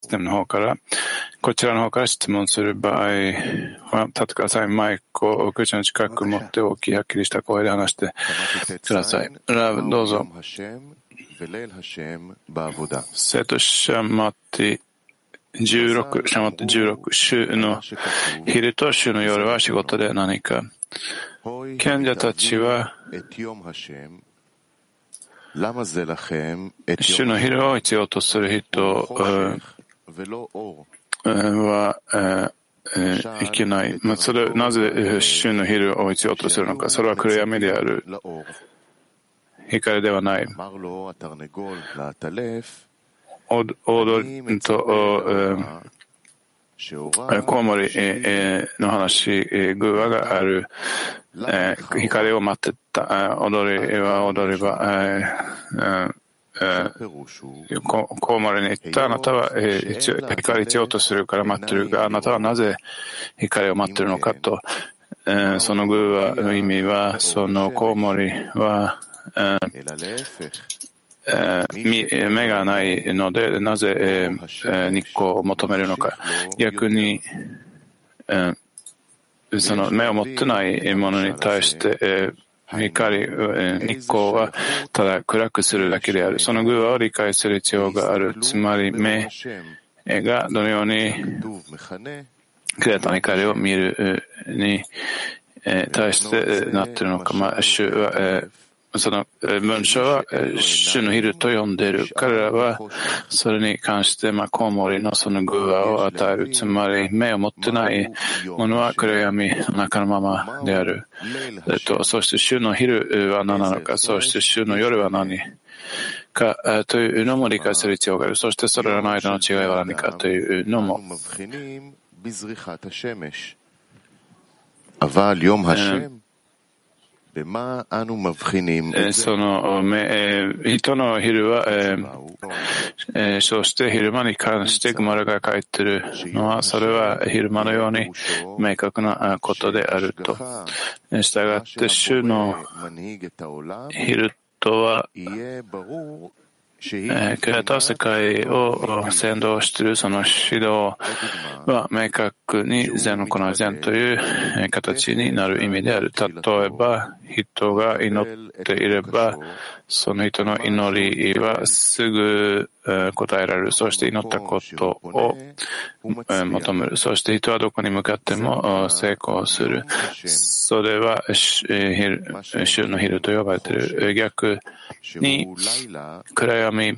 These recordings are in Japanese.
テムの方から、こちらの方から質問する場合は、立ってください。マイクを口の近く持って大きいはっきりした声で話してください。ラブ、どうぞ。セトシャマティ16、週の昼と週の夜は仕事で何か。賢者たちは、週の昼を必要とする人はいけない。それなぜ週の昼を必要とするのか。それは暗闇である。光ではない。踊りとコウモリの話、グワがある光を待ってた。踊りはコウモリに言った。あなたは光必要とするから待ってるが、あなたはなぜ光を待ってるのかと。そのグワの意味は、そのコウモリは目がないので、なぜ日光を求めるのか。逆に、その目を持ってないものに対して、日光はただ暗くするだけである。そのグアを理解する必要がある。つまり目がどのようにクレータの光を見るに対してなっているのか。主はその文章は主の昼と呼んでいる。彼らはそれに関してコウモリのそのグアを与える。つまり目を持ってないものは暗闇の中のままである。そして主の昼は何なのか、そして主の夜は何かというのも理解する必要がある。そしてそれらの間の違いは何かというのも。その人の昼は、そして昼間に関してグマラが書いているのは、それは昼間のように明確なことであると。したがって、主の昼とは、クレーター世界を先導しているその指導は明確に善の行い善という形になる意味である。例えば、人が祈っていれば、その人の祈りはすぐ答えられる。そして祈ったことを求める。そして人はどこに向かっても成功する。それは週の昼と呼ばれている。逆に暗闇、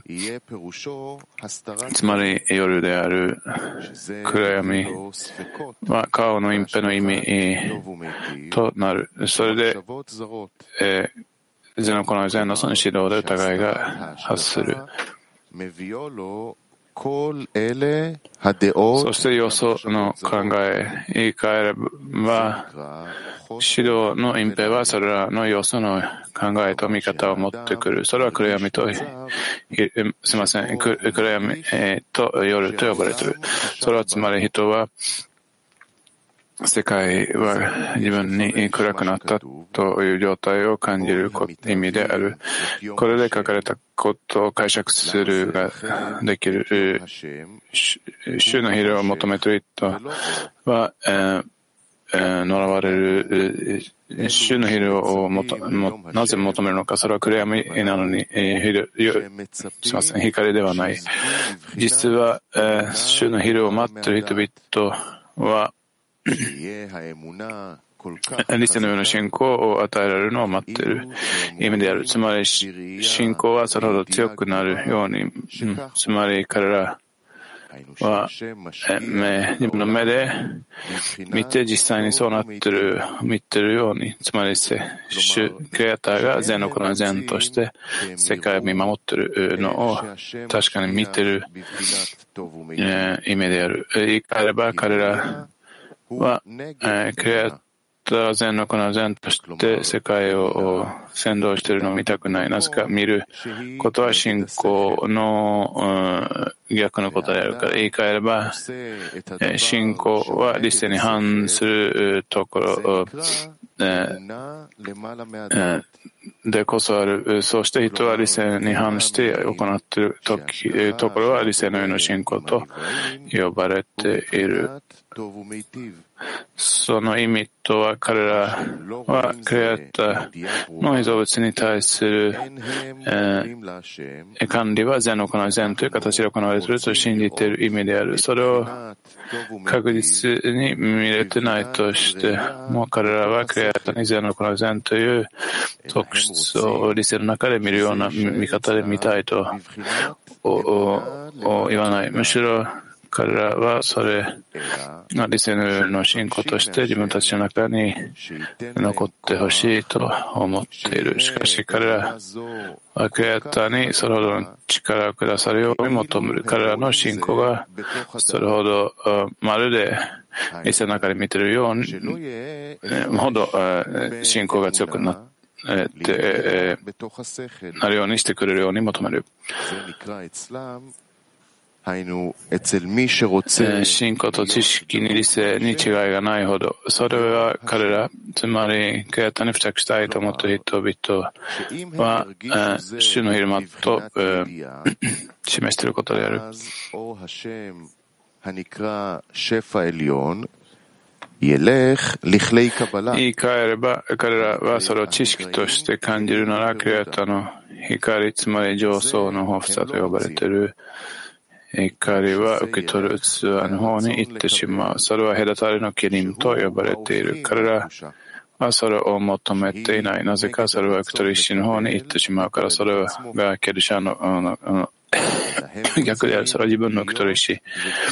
つまり夜である暗闇は顔の隠蔽の意味となる。それで善の行い善のその指導で疑いが発する。そして要素の考え、言い換えれば、指導の隠蔽はそれらの要素の考えと見方を持ってくる。それは暗闇と、暗闇と夜と呼ばれている。それはつまり人は、世界は自分に暗くなったという状態を感じる意味である。これで書かれたことを解釈するができる。主の昼を求めている人は、呪われる。主の昼をなぜ求めるのか。それは暗闇なのに、光ではない。実は、主の昼を待っている人々は、理性のような信仰を与えられるのを待っている意味である。つまり、信仰はそれほど強くなるように、つまり彼らは自分の目で見て実際にそうなってる、見てるように、つまりクリエイターが善の行い善として世界を見守っているのを確かに見てる意味である。言い換えれば彼らは、クリエイター善の行い善として世界を先導しているのを見たくない。なぜか見ることは信仰の逆のことであるから。言い換えれば、信仰は理性に反するところでこそある。そうして人は理性に反して行っているところは理性の上の信仰と呼ばれている。その意味とは彼らはクリエイターの被造物に対する、管理は善の行い善という形で行われていると信じている意味である。それを確実に見れてないとしても彼らはクリエイターに善の行い善という特質を理性の中で見るような見方で見たいと言わない。むしろ彼らはそれが理性の信仰として自分たちの中に残ってほしいと思っている。しかし彼らはクリエイターにそれほどの力をくださるように求める。彼らの信仰がそれほどまるで理性の中で見ているようにほど信仰が強くなってなるようにしてくれるように求める。信仰と知識に理性に違いがないほど、それは彼ら、つまりクリエイターに付着したいと思っている人々は、主の昼間と、示していることである。言い換えれば、彼らはそれを知識として感じるなら、クリエイターの光、つまり上層の豊富さと呼ばれている光は受け取る器の方に行ってしまう。それは隔たりのキリンと呼ばれている。彼らはそれを求めていない。なぜかそれは受け取る石の方に行ってしまうから、それがケルシャの逆である。それは自分の受け取る石。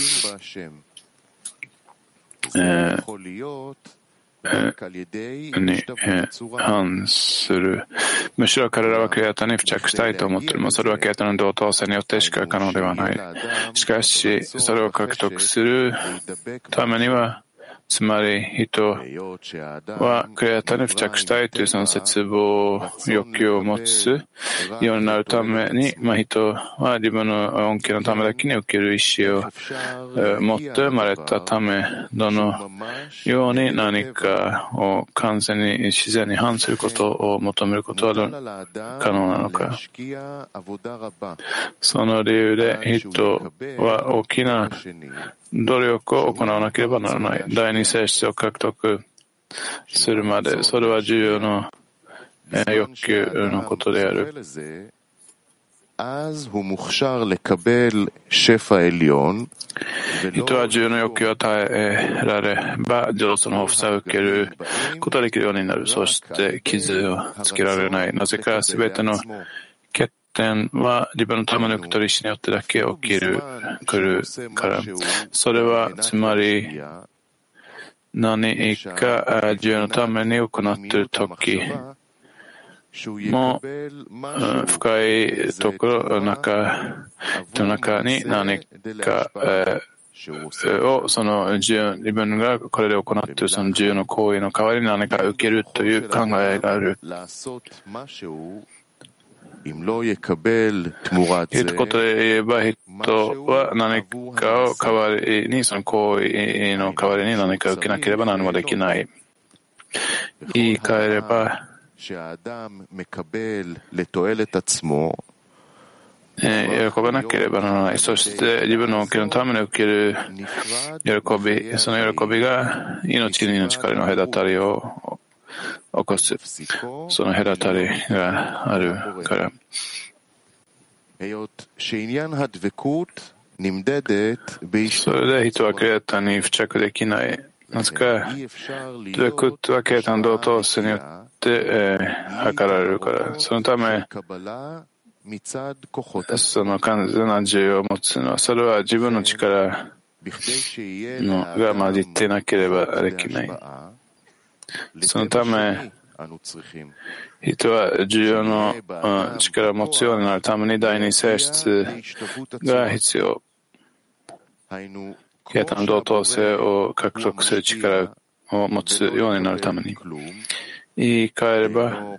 に反する。むしろ彼らはクリエイターに付着したいと思っている。それはクリエイターの同等性によってしか可能ではない。しかし、それを獲得するためには、つまり人はクリエイターに付着したいというその絶望欲求を持つようになるために、人は自分の恩恵のためだけに受ける意思を持って生まれたため、どのように何かを完全に自然に反することを求めることは可能なのか。その理由で人は大きな努力を行わなければならない。第二性質を獲得するまで、それは重要な欲求のことである。人は重要な欲求を与えられば、上層の豊富さを受けることができるようになる。そして傷をつけられない。なぜかすべての欠点は自分のための受け取り師によってだけ起きるから。それはつまり何か重要なために行っているときも深いところの中に何かをその自分がこれで行っているその重要な行為の代わりに何か受けるという考えがある。一言で言えば、人は何かを代わりに、その行為の代わりに何かを受けなければ何もできない。言い換えれば、喜ばなければならない。そして自分の恩恵のために受ける喜び、その喜びが命に命からの隔たりを起こす。その隔たりがあるから。それで人はクリエイターに付着できない。なぜか、ドゥクットはクリエイターの同等性によって測られるから。そのため、その完全な自由を持つのは、それは自分の力が混じっていなければできない。そのため、人は重要な力を持つようになるために第二性質が必要。クリエイターの同等性を獲得する力を持つようになるために。言い換えれば、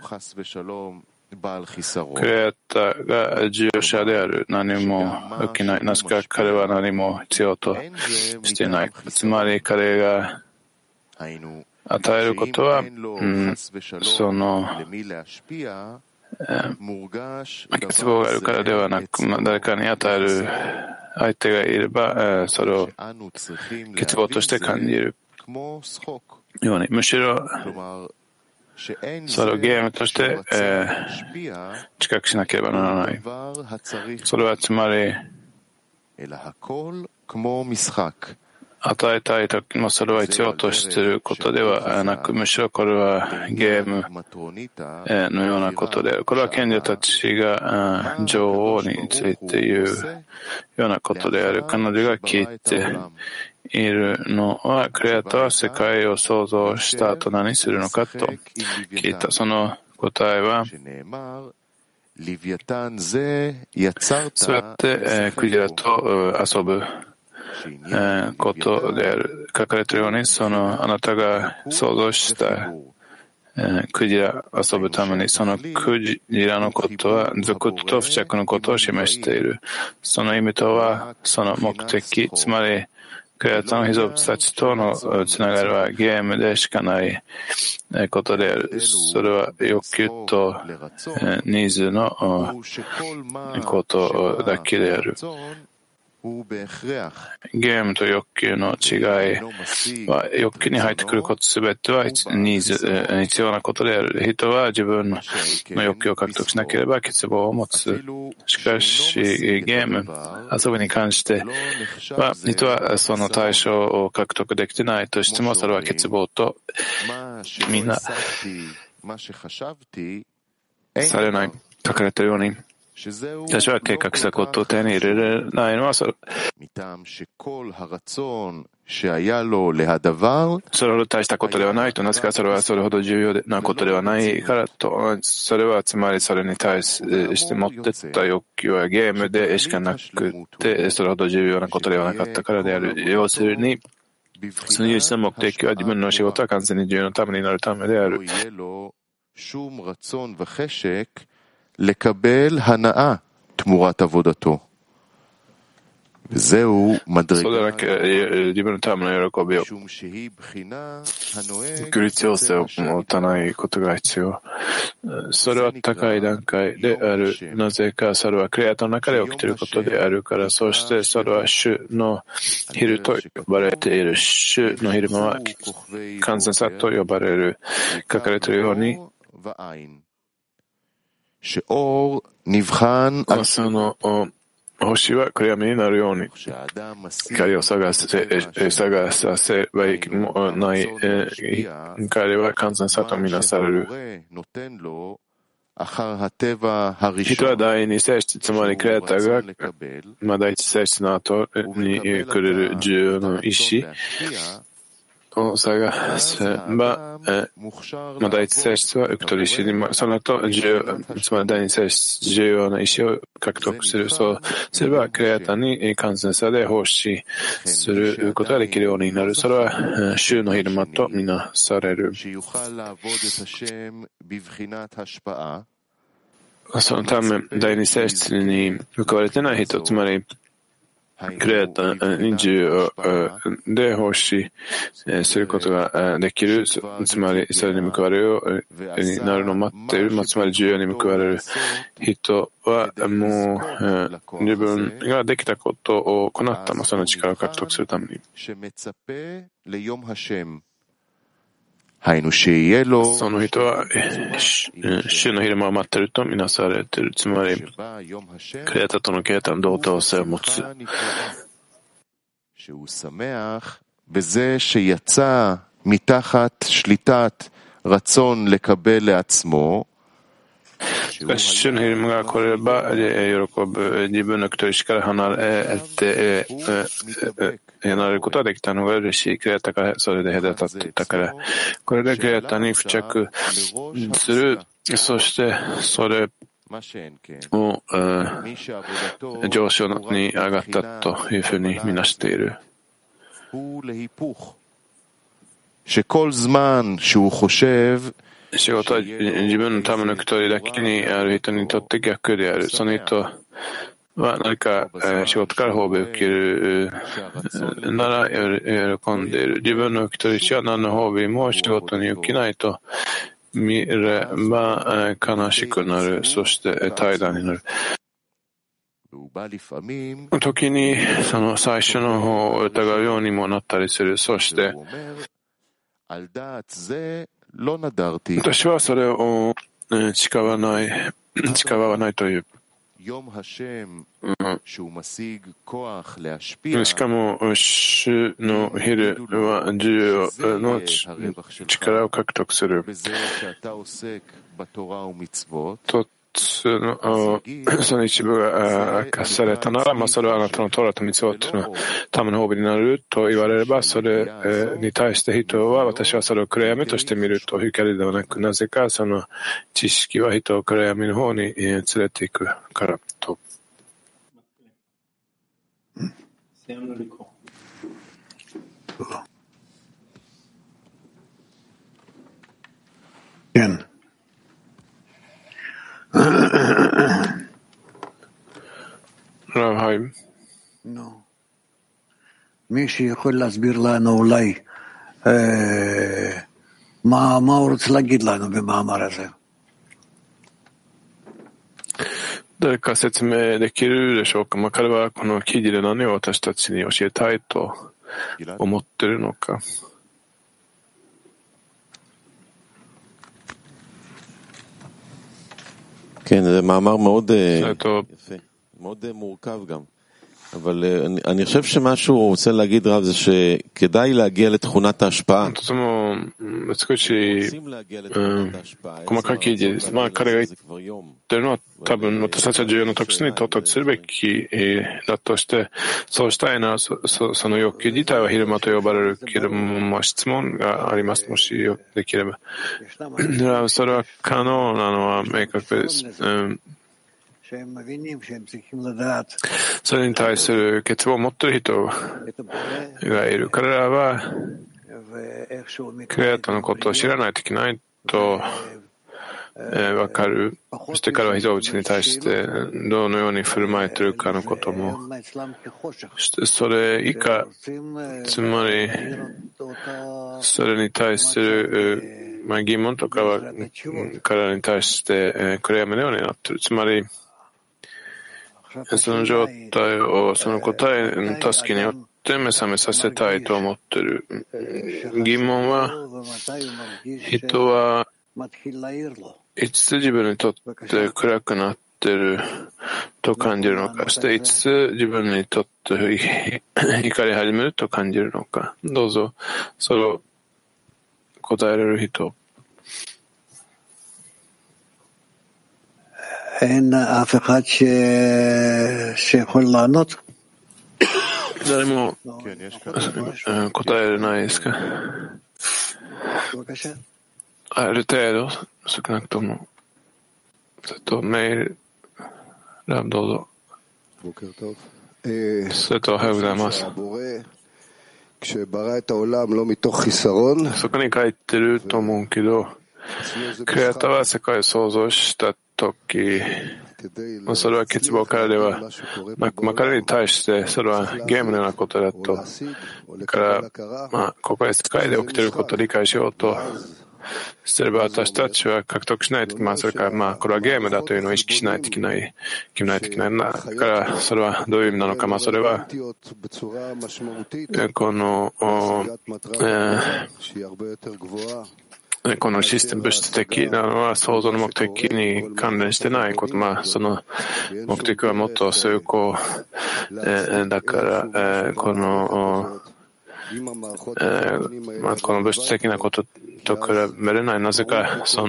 クリエイターが重要者である。何も受けない。なぜか彼は何も必要としていない。つまり彼が与えることは、その、欠乏があるからではなく、誰かに与える相手がいれば、それを欠乏として感じるように、むしろそれをゲームとして、知覚しなければならない。それはつまり、与えたいときもそれは必要としていることではなく、むしろこれはゲームのようなことである。これは賢者たちが女王について言うようなことである。彼女が聞いているのは、クリエイターは世界を創造した後何するのかと聞いた。その答えは、そうやってクジラと遊ぶことである。書かれているように、あなたが想像したクジラ遊ぶために、そのクジラのことは属と付着のことを示している。その意味とは、その目的、つまりクリエイターの被造物たちとのつながりはゲームでしかないことである。それは欲求とニーズのことだけである。ゲームと欲求の違いは、欲求に入ってくることすべては必要なことである。人は自分の欲求を獲得しなければ欠乏を持つ。しかし、ゲーム、遊びに関しては、人はその対象を獲得できてないとしても、それは欠乏とみんなされない。書かれているように、私は計画したことを手に入れられないのはそれほど大したことではないと、なぜかそれはそれほど重要なことではないからと、それはつまりそれに対して持ってった欲求はゲームでしかなくて、それほど重要なことではなかったからである。要するに、その唯一の目的は自分の仕事は完全に自由のためになるためである。 לקבל הנאה תמורת עבודתו. וזהו מדרגה משום שהיא בחינה הנוהגת それは高い段階である。なぜかそれはクリエイターの中で起きていることであるから、そしてそれは主の昼と呼ばれている。主の昼間は完全さと呼ばれる。書かれているように、その星は暗闇になるように光を探させばいいもない光は完全さとみなされる。人は第二性質、つまりクリエイターが第一性質の後にくれる重要な意志を探せば、第一性質は受け取りし、その後、つまり第二性質、重要な意思を獲得する。そうすれば、クリエイターに完全さで奉仕することができるようになる。それは、週の昼間とみなされる。そのため、第二性質に報われてない人、つまり、クリエイターに重要で奉仕することができる。つまり、それに報われるようになるのを待っている。つまり、重要に報われる人は、もう、自分ができたことを行った、その力を獲得するために。その人は、週の昼間を待っているとみなされている。つまり、クリエイターとの形態の同等性を持つ。 בזה שיצא מתחת שליטת רצון לקבל לעצמו, しかし、主の昼間が来れば喜ぶ。自分の意識から離れることができたのが嬉しい。クリエイターがそれで隔たっていたから、これでクリエイターに付着する。そして、それを上昇に上がったというふうにみなしている。 שכל זמן שהוא חושב 仕事は自分のための一人だけにある人にとって逆である。その人は何か仕事から褒美を受けるなら喜んでいる。自分の受け取り手は何の褒美も仕事に受けないと見れば悲しくなる。そして怠惰になる。時にその最初の方を疑うようにもなったりする。そして私はそれを誓わないという。しかも主の昼は自由の力を獲得する。その一部が明かされたなら、それはあなたのトラとミツバトのための褒美になると言われれば、それに対して人は私はそれを暗闇として見ると光ではなく、なぜかその知識は人を暗闇の方に連れていくからと。 מישהו יכול להסביר לנו אולי מה הוא רוצה להגיד לנו במאמר הזה? 誰か説明できるでしょうか。彼はこの記事で何を私たちに教えたいと思っているのか。 כן, זה מאמר מאוד יפה, מאוד מורכב גם. אבל אני חושב שמה שהוא רוצה להגיד רב זה שכדאי להגיע לתכונת ההשפעה. とても美しい細かい記事です。彼が言っているのは多分私たちは重要な特質に到達するべきだとして、そうしたいならその欲求自体は昼間と呼ばれるけれども、質問があります。もしできれば。それは可能なのは明確です。それに対する結論を持っている人がいる。彼らはクリエイターのことを知らないといけないとわかる。そして彼は人々に対してどのように振る舞えているかのことも、それ以下、つまりそれに対する疑問とかは彼らに対して暗闇のようになっている。つまりその状態をその答えの助けによって目覚めさせたいと思っている。疑問は、人はいつ自分にとって暗くなっていると感じるのか、そしていつ自分にとって怒り始めると感じるのか。どうぞそれを答えられる人。 אין אף אחד שיכול לענות? 誰も答えられないですか。ある程度、少なくとも。メール、ラブどうぞ。それとおはようございます。そこに書いてると思うけど、クリエイターは世界を創造したとき、それは欠乏からでは、彼に対してそれはゲームのようなことだと。だから、ここで世界で起きていることを理解しようとすれば、私たちは獲得しないと、それからこれはゲームだというのを意識しないといけない、決めないといけない。だから、それはどういう意味なのか、それは、このシステム物質的なのは創造の目的に関連してないこと、その目的はもっと崇高、だから、この物質的なことと比べれない。なぜか、こ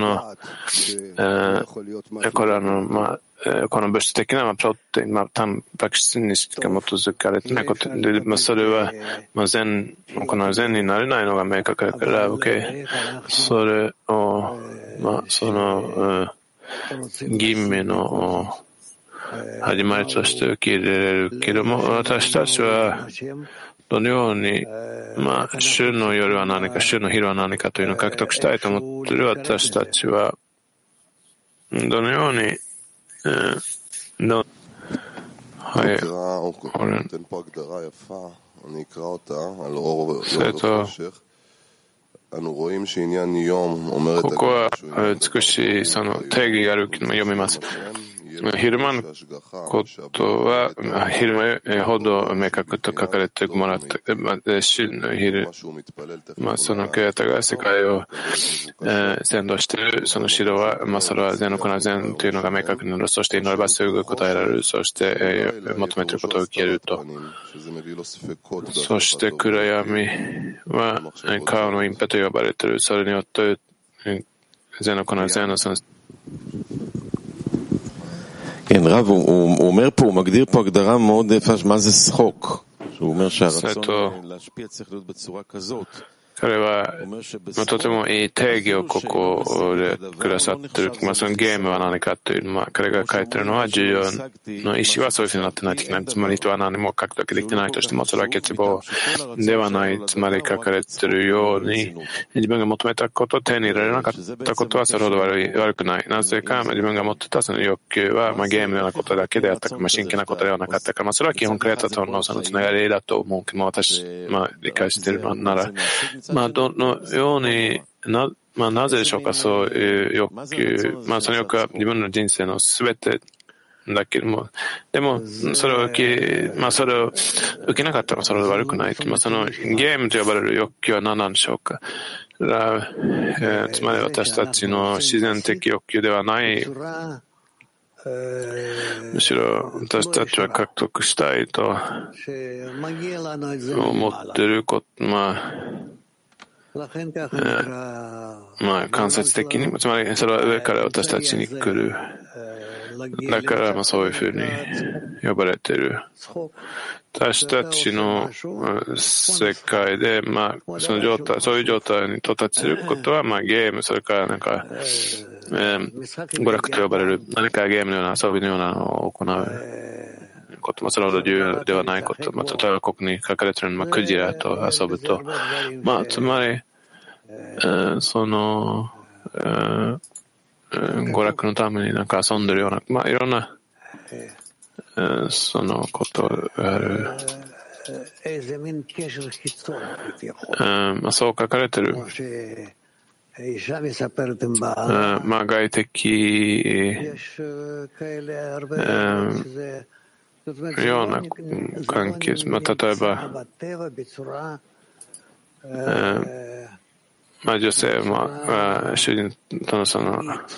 の物質的なプロテイン、タンパク質にしか基づかれていないことで、それは、この善になれないのが明確だから、それを、その、吟味の始まりとして受け入れられるけれども、私たちは、どのように、週の夜は何か、週の昼は何かというのを獲得したいと思っている私たちは、どのように、 はい。ここは美しいその定義があるけども読みます。昼間のことは昼間ほど明確と書かれてもらって、週の昼、そのクレータが世界を先導しているその指導は、それは善の行う善というのが明確になる。そして祈ればすぐ答えられる。そして求めていることを受けると。そして暗闇は顔の隠蔽と呼ばれている。それによって善の行う善のその כן, רב, הוא אומר פה, הוא מגדיר פה הגדרה מאוד יפה, מה זה שחוק? שהוא אומר שהרצון להשפיע צריך להיות בצורה כזאת. 彼はとてもいい定義をここでくださっている。そのゲームは何かという、彼が書いているのは重要の意思はそういうふうになってないといけない。つまり人は何も書くだけできてないとしても、それは欠乏ではない。つまり書かれているように、自分が求めたことを手に入れられなかったことはそれほど悪くない。なぜか自分が持ってたその欲求はゲームのようなことだけであったか、真剣なことではなかったか、それは基本クレーターとのそのつながりだと思うけども、私、理解しているのなら、どのようになぜでしょうか、そういう欲求。その欲は自分の人生のすべてだけども、でも、それを受けなかったらそれは悪くない。そのゲームと呼ばれる欲求は何なんでしょうか。つまり私たちの自然的欲求ではない。むしろ私たちは獲得したいと思っていること、間接的に、つまりそれは上から私たちに来る。だからそういうふうに呼ばれている。私たちの世界で、その状態、そういう状態に到達することは、ゲーム、それから娯楽と呼ばれる何かゲームのような遊びのようなのを行うこともそれほど重要ではないこと。例えばここに書かれているのはクジラと遊ぶと。つまり、その、娯楽のために遊んでるような、いろんな、そのことがある。そう書かれている。外的、ような関係、例えば、女性も、主人とのその、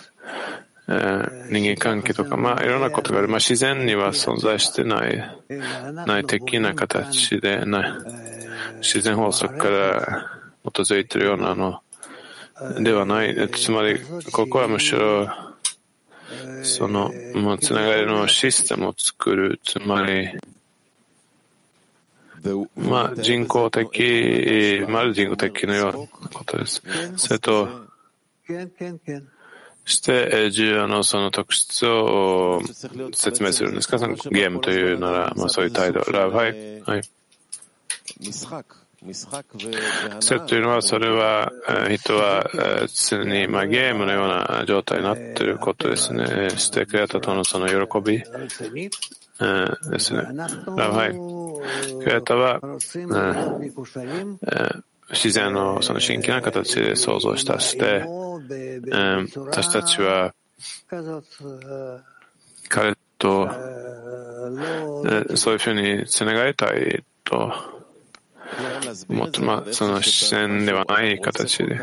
人間関係とか、いろんなことがある。自然には存在して内的な形で、自然法則から基づいているようなのではない。つまり、ここはむしろ、その、つながりのシステムを作る。つまり、人工的、人工的のようなことです。それと、して重要なその特質を説明するんですか、そのゲームというなら、そういう態度。はい。それというのは、それは、人は常にゲームのような状態になっていることですね。してくれたとのその喜びですね。はい。クレータは、自然のその真剣な形で想像したして、私たちは彼とそういうふうにつながりたいともっとその自然ではない形で、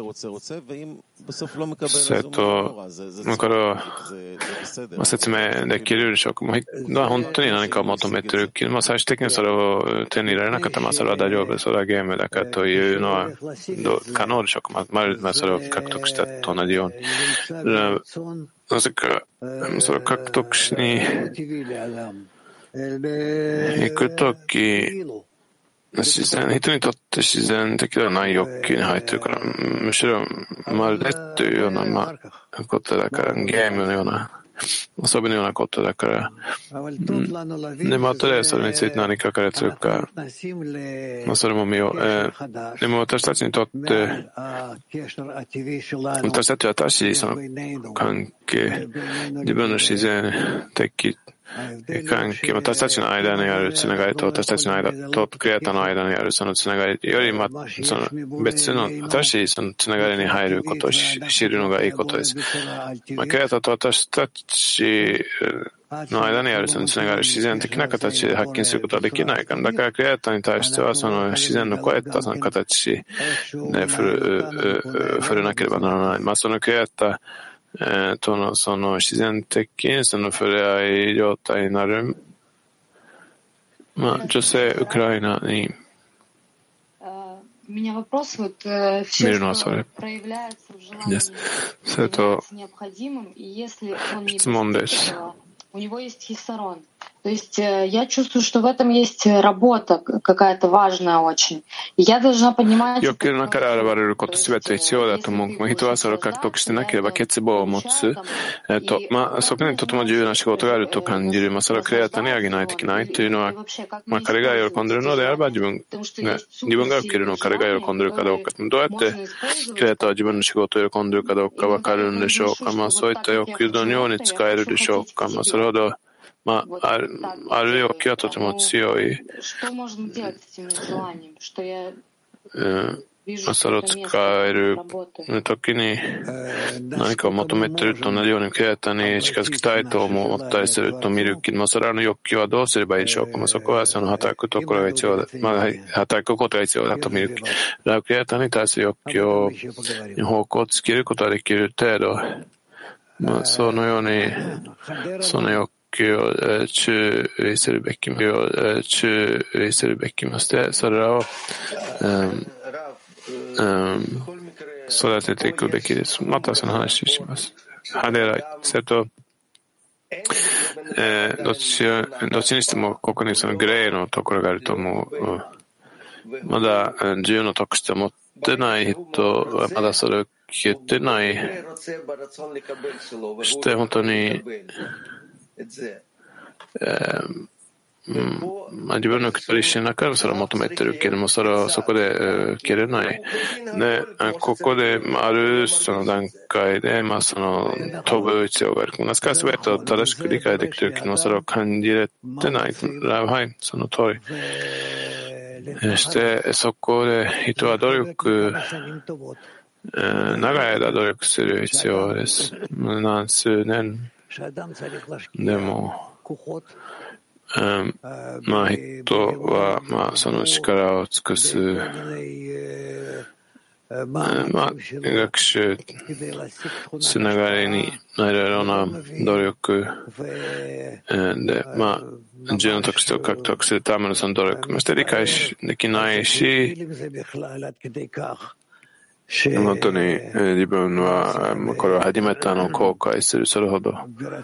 それとこれを説明できるでしょうか。本当に何かを求めているけど、最終的にそれを手に入れられなかったら、それは大丈夫、それはゲームだからというのは可能でしょうか。それを獲得したと同じように。なぜか、それを獲得しに行くとき、人にとって自然的ではない欲求に入っているから、むしろまるでというようなことだから、ゲームのような遊びのようなことだから、でも後でそれについて何書かれているか、それも見よう。でも私たちにとって、私たちは新しいその関係、自分の自然的関係、私たちの間にあるつながりと私たちの間とクリエイターの間にあるそのつながりより、その別の新しいそのつながりに入ることを知るのがいいことです。クリエイターと私たちの間にあるそのつながりを自然的な形で発見することはできないから、だからクリエイターに対してはその自然の超えたその形で振るなければならない。そのクリエイターとのその自然的にその触れ合い状態になる、女性ウクライナに見るのはそれです。それと質問です。 То есть я чувствую, что в этом есть работа какая-то важная очень. И я должна понимать... 欲求の中から現れることすべて必要だと思う。人はそれを獲得してなければ欠乏を持つ。そこにとても重要な仕事があると感じる。それをクリエイターにあげないといけないというのは、彼が喜んでいるのであれば自分が受けるのを彼が喜んでいるかどうか。どうやってクリエイターは自分の仕事を喜んでいるかどうかわかるんでしょうか。そういった欲求どのように使えるでしょうか。それほどある欲求はとても強い。それを使えるときに何かを求めていると同じようにクリエイターに近づきたいと思ったりすると見るけど、それらの欲求はどうすればいいでしょうか。そこはその働くところが必要だ。働くことが必要だと見るけど、クリエイターに対する欲求に方向をつけることができる程度、そのようにその欲求を注意するべきまして、それらを育てていくべきです。またその話をします。ハデライ。それと、どっちにしてもここにそのグレーのところがあると思う。まだ自由の特質を持ってない人はまだそれを聞けてない。そして本当に自分の一人しながらそれを求めてるけれども、それをそこで受けれない。で、ここであるその段階で、その飛ぶ必要がある。すべてを正しく理解できてるけども、それを感じれてない。はい、その通り。して、そこで人は努力、長い間努力する必要です。何数年でも。人は、その力を尽くす、学習、つながりに、いろいろな努力、で、自由の特質を獲得するためのその努力もして理解できないし、本当に自分はこれを始めたのを後悔する、それほど。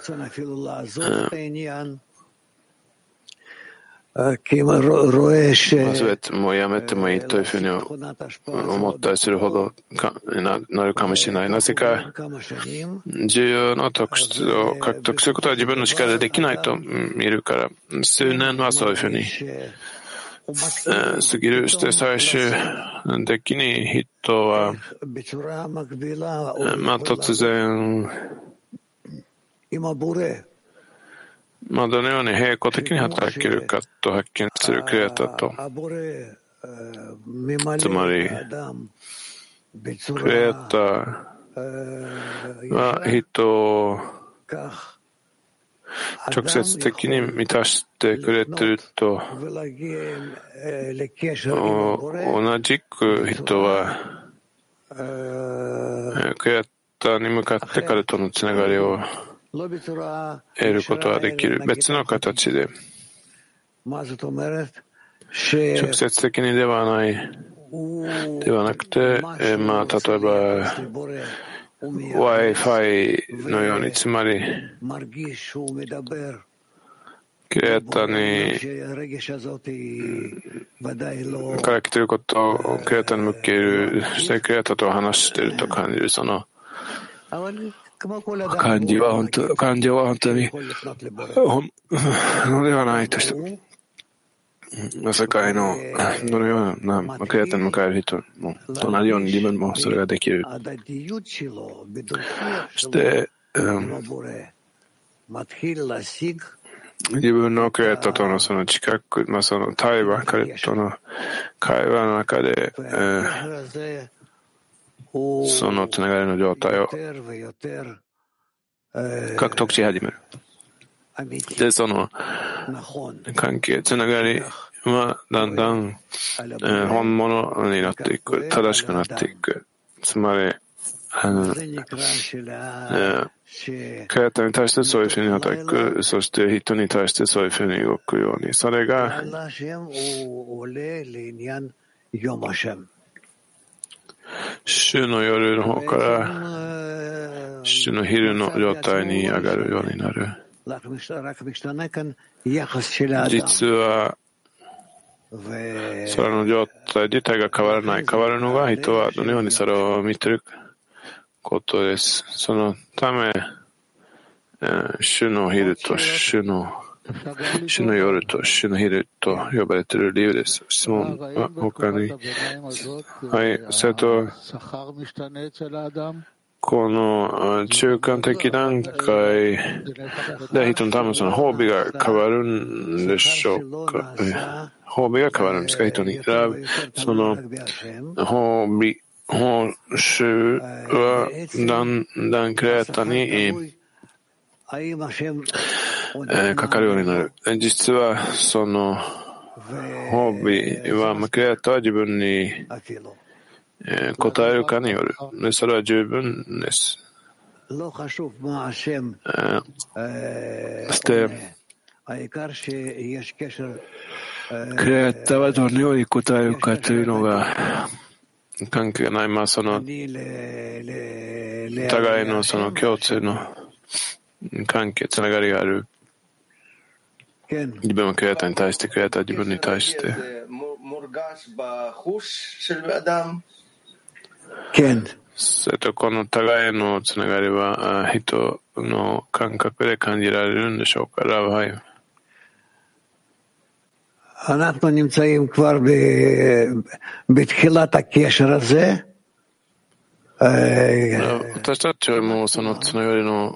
すべてもうやめてもいいというふうに思ったりするほどなるかもしれない。なぜか重要な特質を獲得することは自分の力でできないと見るから、数年はそういうふうに過ぎるして最終的に人は突然どのように並行的に働けるかと発見するクリエイターと、つまりクリエイターは人を直接的に満たしてくれていると、同じく人はクリエイターに向かって彼とのつながりを得ることができる。別の形で、直接的にではなくて、例えば、Wi-Fi のように、つまり、クリエイターに、から来ていることをクリエイターに向ける、そしてクリエイターと話していると感じる、その、感情は本当にのではないとして、世界のどのようなクリエイターに迎える人もと同じように自分もそれができる。そして、 自分のクリエイターとのその近く、その対話、彼との会話の中で、そのつながりの状態を獲得し始める。で、その関係、つながりはだんだん、本物になっていく、正しくなっていく。つまり、クリエイターに対してそういうふうに働く、そして人に対してそういうふうに動くように、それが週の夜の方から週の昼の状態に上がるようになる。実はそれの状態自体が変わらない。変わるのが人はどのようにそれを見ていることです。そのため、週の昼と週の夜と週の昼と呼ばれている理由です。質問は他に。はい、それと、この中間的段階で人のためのその褒美が変わるんでしょうか。褒美が変わるんですか、人に。その褒美、報酬はだんだんクリエイターにかかるようになる。実はその褒美はクリエイターは自分に答えるかによる。それは十分です。そしてクリエイターはどのように答えるかというのが関係がない。その互いのその共通の関係、つながりがある。自分はクリエイターに対して、クリエイターは自分に対して。それとこの互いのつながりは人の感覚で感じられるんでしょうか。ラブハイム。 אנחנו נמצאים כבר בתחילת הקשר הזה. 私たちはもうそのつながりの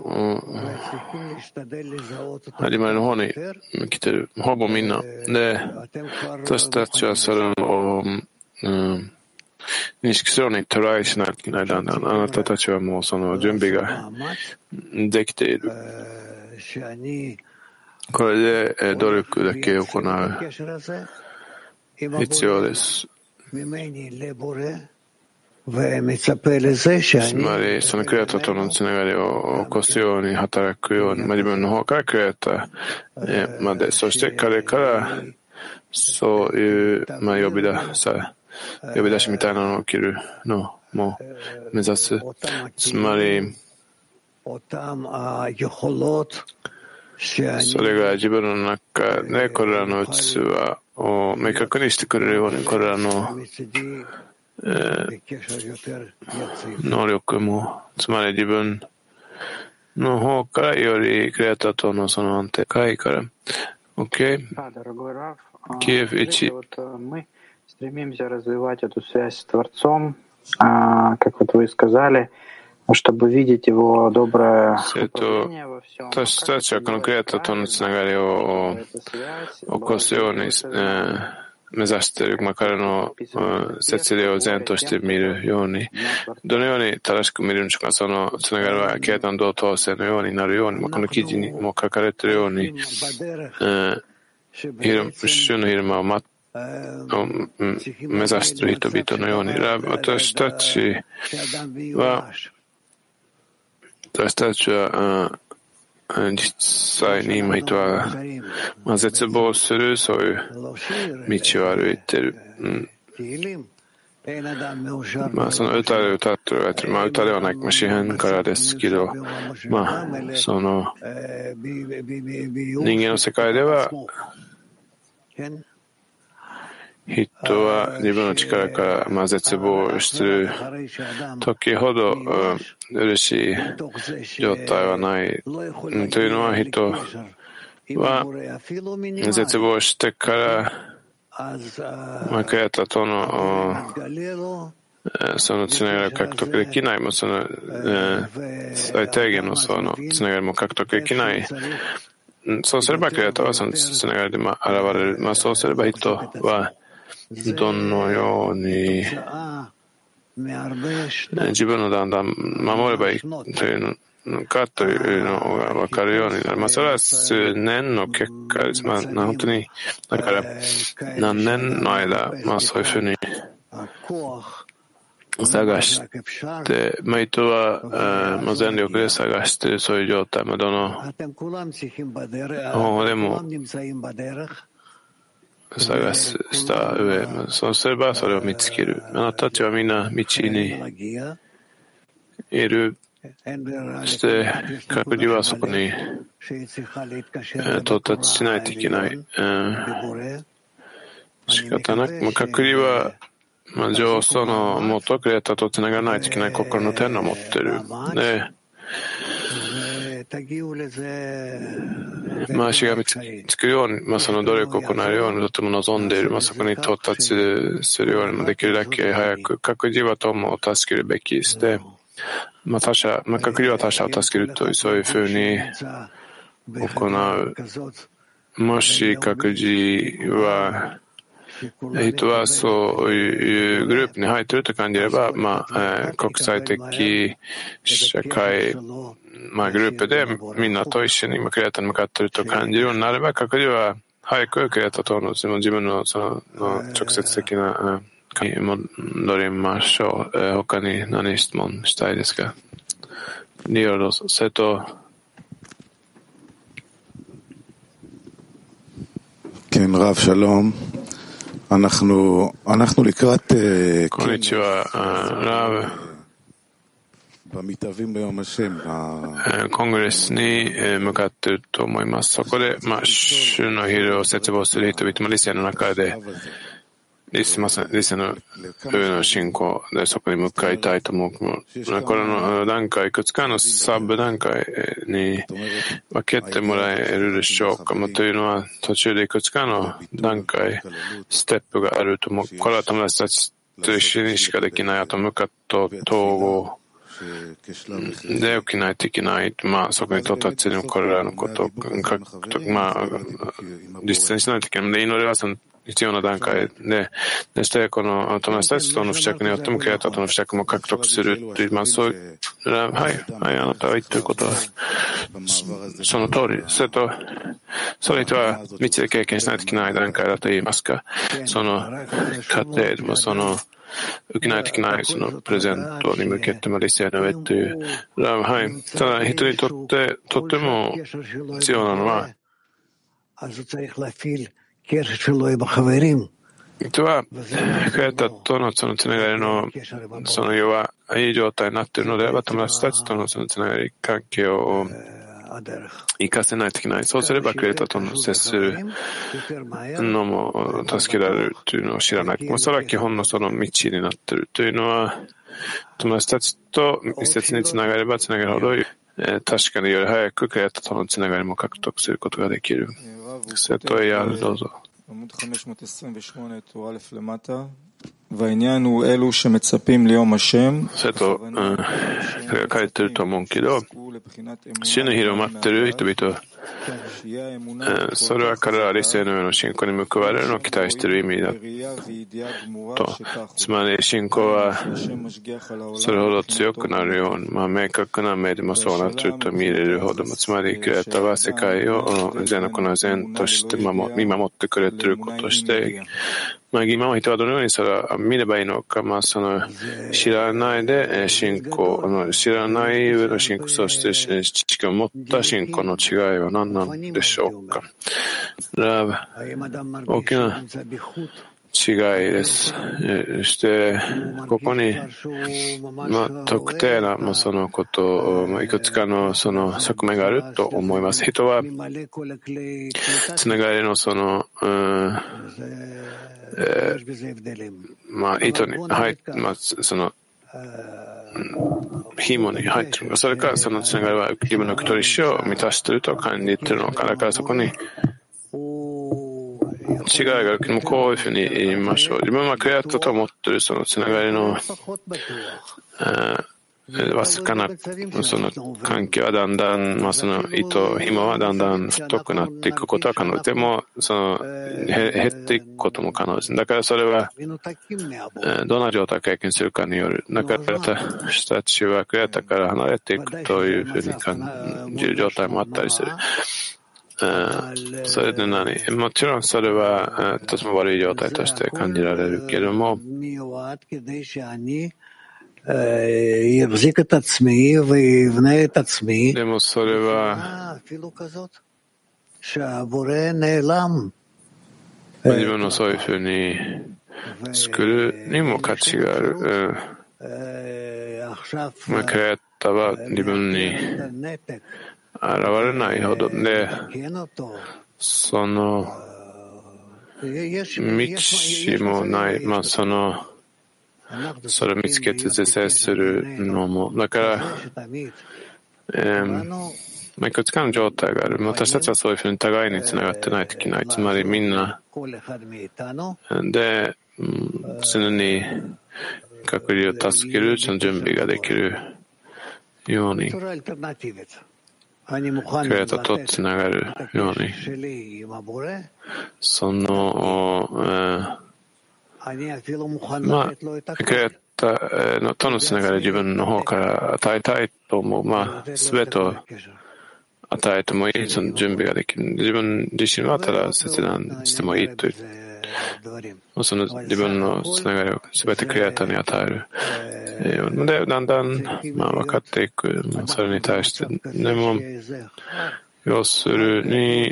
始まりの方に来てる。ほぼみんな。で、私たちはそれを、認識するようにトライしなきゃいけない。だんだんあなたたちはもうその準備ができている。これで努力だけ行う必要です。つまり、そのクリエイターとのつながりを起こすように働くように、自分の方からクリエイターまで、そして彼からそういう、呼び出しみたいなのを切るのも目指す。つまり、それが自分の中でこれらの器を明確にしてくれるように、これらの能力も、つまり自分の方からよりクリエイターとのその安定がいいから。OK? キエフ1。 Мы стремимся развивать эту связь с Творцом, как вот вы сказали, чтобы видеть его доброе управление во всем. 私たちはこのクリエイターとのつながりを起こすように目指している、彼の節例を善として見るように、どのように正しく見るのか、そのつながりはクリエイターの同等性のようになるように、この記事にも書かれているように、週の昼間を目指している人々のように、私たちは実際に今人は絶望するそういう道を歩いている。その歌で歌ってる歌ではないかもしれんからですけど、その人間の世界では人は自分の力から絶望している時ほど嬉しい状態はないというのは、人は絶望してからクリエイターとのそのつながりを獲得できない、その最低限のそのつながりも獲得できないそうすればクリエイターはそのつながりで現れる。そうすれば人はどのように自分のだんだん守ればいいというのかというのが分かるようになる。それは数年の結果です。本当に、だから何年の間、そういうふうに探して、人は、全力で探しているそういう状態、どの方法でも探した上、そうすればそれを見つける。あなたたちはみんな道にいる。そして隔離はそこに到達しないといけない。仕方なく、隔離は上層の元クリエイターとつながらないといけない心の点を持っている。足が見つくように、その努力を行えるようにとても望んでいる。そこに到達するようにできるだけ早く各自は友を助けるべきです。隔離は他者を助けるという、そういうふうに行う。もし各自は人はそういうグループに入っていると感じれば、国際的社会、グループでみんなと一緒にクリエイターに向かっていると感じるようになれば、各自は早くクリエイターとの自分の直接的なに戻りましょう。他に何質問したいですか？リオロス、瀬戸。 כן, רב, שלום. אנחנו לקראת... こんにちは、ラブ。 במתאבים ביום השם. コングレスに向かっていると思います。そこで、主の昼を切望する人々もリセの中で、リセの上の信仰でそこに向かいたいと思う。これの段階、いくつかのサブ段階に分けてもらえるでしょうか。というのは、途中でいくつかの段階、ステップがあると思う。これは友達たちと一緒にしかできないアトム化と統合で起きないといけない。そこに到達するこれらのことを実践しないといけない。で、祈りはその必要な段階で、そしてこの友達たちとの付着によってもクリエイターとの付着も獲得するという、そういう、あなたが言っていることは、その通りです。それとは、道で経験しないといけない段階だと言いますか、その過程でも受けないといけないそのプレゼントに向けて理性の上という、ただ人にとってとても必要なのは、人はクリエイターとのそのつながりのその弱い状態になっているのであれば、友達たちとのそのつながり関係を生かせないといけない。そうすればクリエイターとの接するのも助けられるというのを知らない。それは基本のその道になっているというのは、友達たちと密接につながればつながるほど、確かにより早くクリエイターとのつながりも獲得することができる。瀬戸エアル、どうぞ。 והעניין הוא אלו שמצפים ליום השם. 瀬戸が書いてると思うけど、主の日を待っている人々、それは彼らは理性の上の信仰に報われるのを期待している意味だと。つまり信仰はそれほど強くなるように、明確な目でもそうなっていると見れるほども、つまりクリエイターは世界を善の子の善として見守ってくれていることとして、今の人はどのようにそれは見ればいいのか、その知らないで信仰、知らない上の信仰、そして知識を持った信仰の違いは何なんでしょうか。ラブ、大きな違いです。そして、ここに、特定な、そのことを、いくつかのその側面があると思います。人は、つながりのその、糸に入って、その、紐に入っているのか、それからそのつながりは自分の取りしを満たしていると感じているのか、だからそこに違いがあるけども、こういうふうに言いましょう。自分はクリエイターと思っているそのつながりのわずかなその関係はだんだん、その糸、紐はだんだん太くなっていくことは可能でも、減っていくことも可能です。だからそれは、どんな状態を経験するかによる。だから私たちはクレータから離れていくというふうに感じる状態もあったりする。それでもちろんそれはとても悪い状態として感じられるけれども、でもそれは自分のそういうふうに作るにも価値がある。クレータは自分に現れないほどで、その道もない、それを見つけて是正するのも、だから、いくつかの状態がある。私たちはそういうふうに互いにつながってないといけない。つまりみんなで、常に隔離を助けるその準備ができるように、クレータとつながるように、その、クレータのとのつながり自分の方から与えたいと思う。すべてを与えてもいい、その準備ができる。自分自身はただ切断してもいいという。その自分のつながりをすべてクリエイターに与えるので、だんだん分かっていく。それに対して。でも、要するに、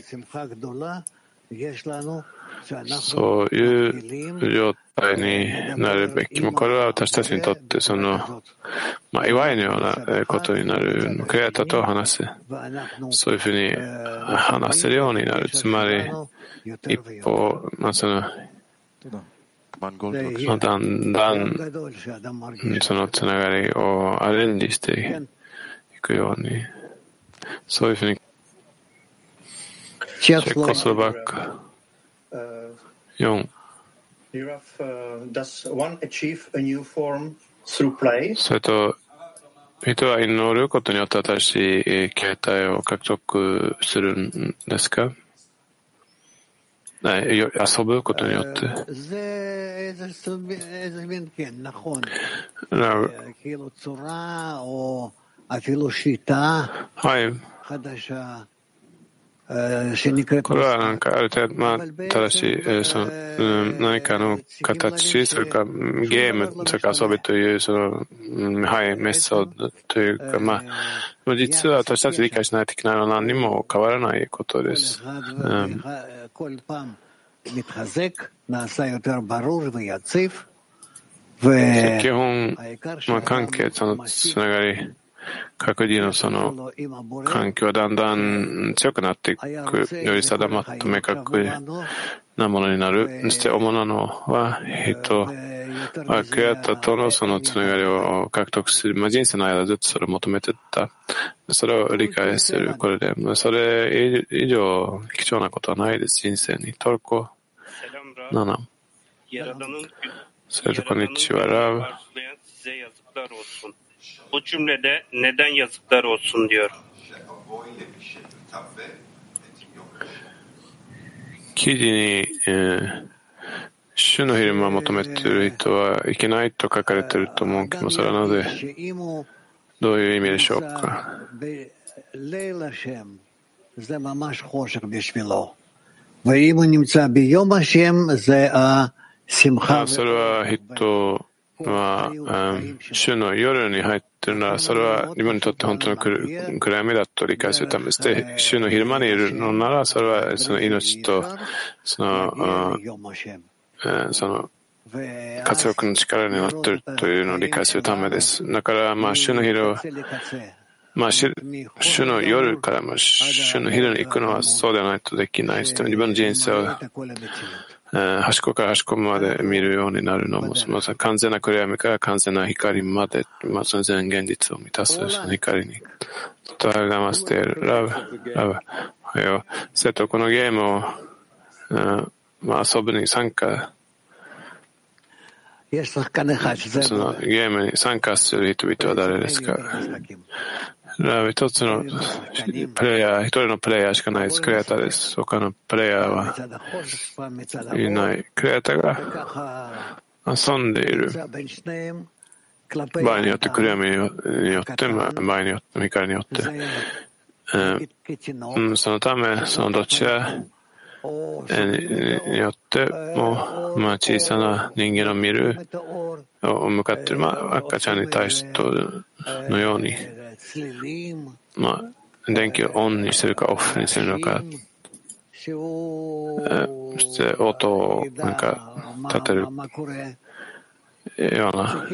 そういう状態になるべき。これは私たちにとって祝いのようなことになる。クリエイターと話す。そういうふうに話せるようになる。つまり、一歩、だんだんそのつながりをアレンジしていくように。そういうふうに、チェコスロバック。4. それと、人は祈ることによって新しい形態を獲得するんですか？遊ぶことによって。はい。これはある程度、正しい、何かの形、それからゲーム、それから遊びという、メソッドというか、実は私たち理解しないといけないのは何にも変わらないことです。基本、関係とのつながり、各自のその環境はだんだん強くなっていく、より定まった明確なものになる。そして主なのは人はクリエイターとのそのつながりを獲得する。人生の間ずっとそれを求めていった。それを理解する。これで、それ以上貴重なことはないです。人生に。トルコ7。それとこんにちは、ラブ。 Bu cümlede neden yazıklar olsun diyor. 記事に、主の昼間を求めている人はいけないと書かれていると思うけど、それはなぜ、どういう意味でしょうか。それは人主の夜に入っているなら、それは自分にとって本当の暗闇だと理解するためです。で、主の昼間にいるのなら、それはその命とその活力の力になっているというのを理解するためです。だから、主の昼、主の夜から主の昼に行くのはそうではないとできないです。自分の人生を端っこから端っこまで見るようになるのも、完全な暗闇から完全な光まで、その全現実を満たすその光に。とあがましている。ラブ。おはよう。生徒、このゲームを、遊ぶに参加そのゲームに参加する人々は誰ですか？一つのプレイヤー、一人のプレイヤーしかないです。クリエイターです。他のプレイヤーはいない。クリエイターが遊んでいる場合によって、クリアによって、場合によって、見返りによって、そのため、そのどちらによっても、小さな人間の見る向かっている、赤ちゃんに対してのように、電気をオンにするかオフにするのか、そして音を立てるような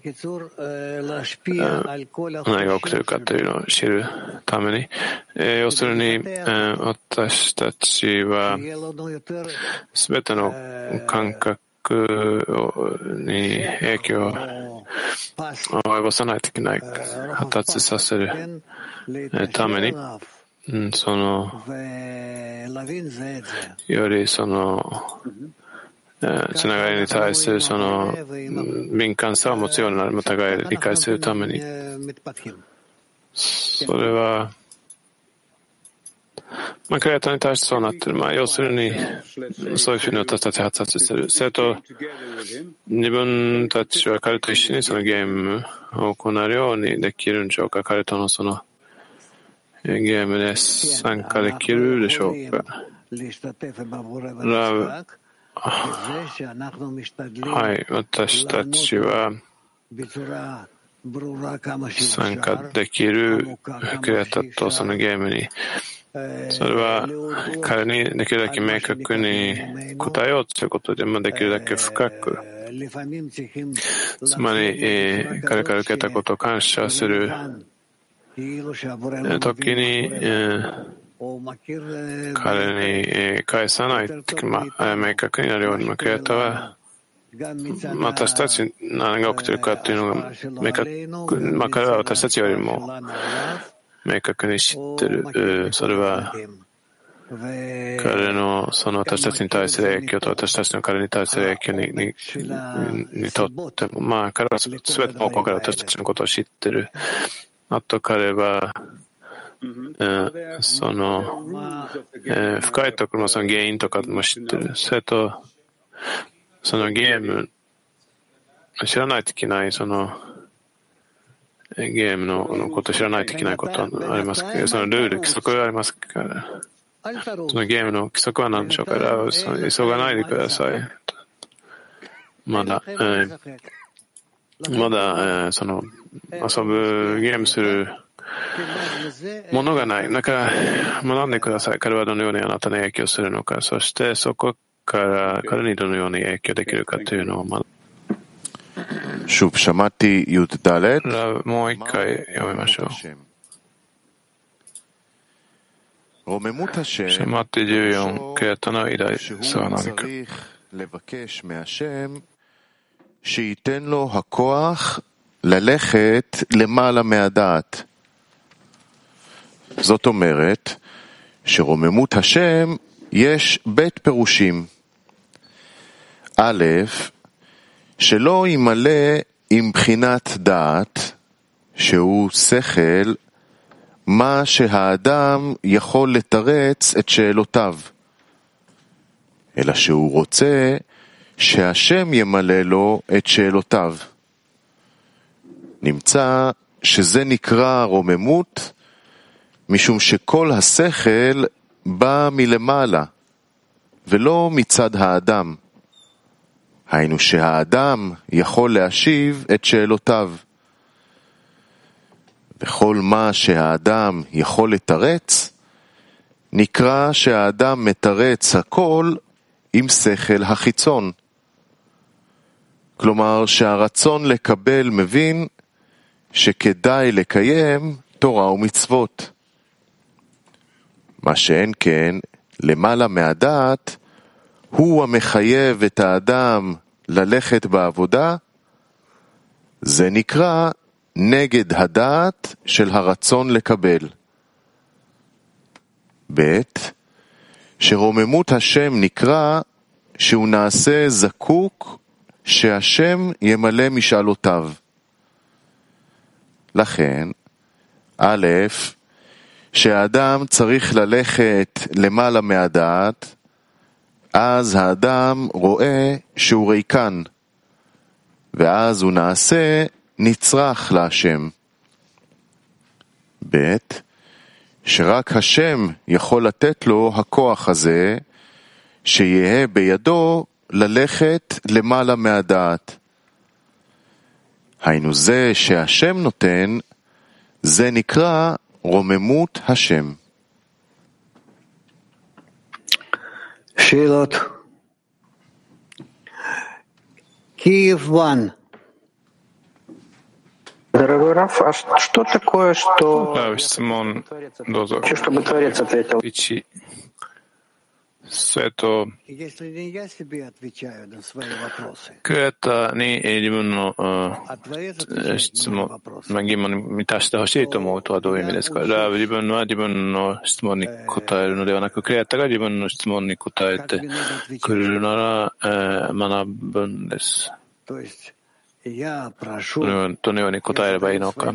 何が起きているかというのを知るために、要するに私たちはすべての感覚に影響を及ぼさないといけない、発達させるために、そのよりそのつながりに対するその敏感さを持つようになる、お互い理解するために、それはクリエイターに対してそうなっている。要するにそういうふうに私たち発達している。それと自分たちは彼と一緒にそのゲームを行うようにできるんでしょうか。彼とのそのゲームで参加できるでしょうか。はい、私たちは参加できるクリエイターとそのゲームに、それは彼にできるだけ明確に答えようということで、できるだけ深く、つまり彼から受けたことを感謝する時に、彼に返さない、明確になるように、クリエイターは私たち何が起きているかというのが明確、彼は私たちよりも明確に知っている。それは彼のその私たちに対する影響と私たちの彼に対する影響にとっても、彼はすべての方向から私たちのことを知っている。あと彼はその深いところのその原因とかも知っている。それとそのゲーム知らないといけない、そのゲームのことを知らないといけないことはありますけど、そのルール、規則がありますから、そのゲームの規則は何でしょうか。急がないでください。まだその遊ぶゲームするものがない。だから学んでください。彼はどのようにあなたに影響するのか、そしてそこから彼にどのように影響できるかというのを学ぶ。もう一回読みましょう。シャマティ14、クリエイターの偉大さは何か。 שייתן לו הכוח ללכת למעלה מהדעת. זאת אומרת שרוממות השם יש בית פירושים. א', שלא ימלא עם בחינת דעת, שהוא שכל, מה שהאדם יכול לתרץ את שאלותיו, אלא שהוא רוצה שהשם ימלא לו את שאלותיו. נמצא שזה נקרא רוממות, משום שכל השכל בא מלמעלה, ולא מצד האדם. היינו שהאדם יכול להשיב את שאלותיו. וכל מה שהאדם יכול לתרץ, נקרא שהאדם מתרץ הכל עם שכל החיצון. כלומר שהרצון לקבל מבין שכדאי לקיים תורה ומצוות. מה שאין כן, למעלה מהדעת, הוא המחייב את האדם ללכת בעבודה, זה נקרא נגד הדעת של הרצון לקבל. ב' שרוממות השם נקרא שהוא נעשה זקוק שהשם ימלא משאלותיו. לכן, א', שהאדם צריך ללכת למעלה מהדעת, אז האדם רואה שהוא ריקן, ואז הוא נעשה נצרך להשם. ב', שרק השם יכול לתת לו הכוח הזה, שיהיה בידו ללכת למעלה מהדעת. היינו זה שהשם נותן, זה נקרא רוממות השם. שאלות. קייב 1. Дорогой Раф, а что такое, что... Simon, чтобы Творец ответил? Kyllä, että mitä sitä siitä muotoa toiminnassa. Divun stimoni kutail, no devana kreattaga divun stimoni kutail, kyllä mana bundes. Tonioni kutail vainoka.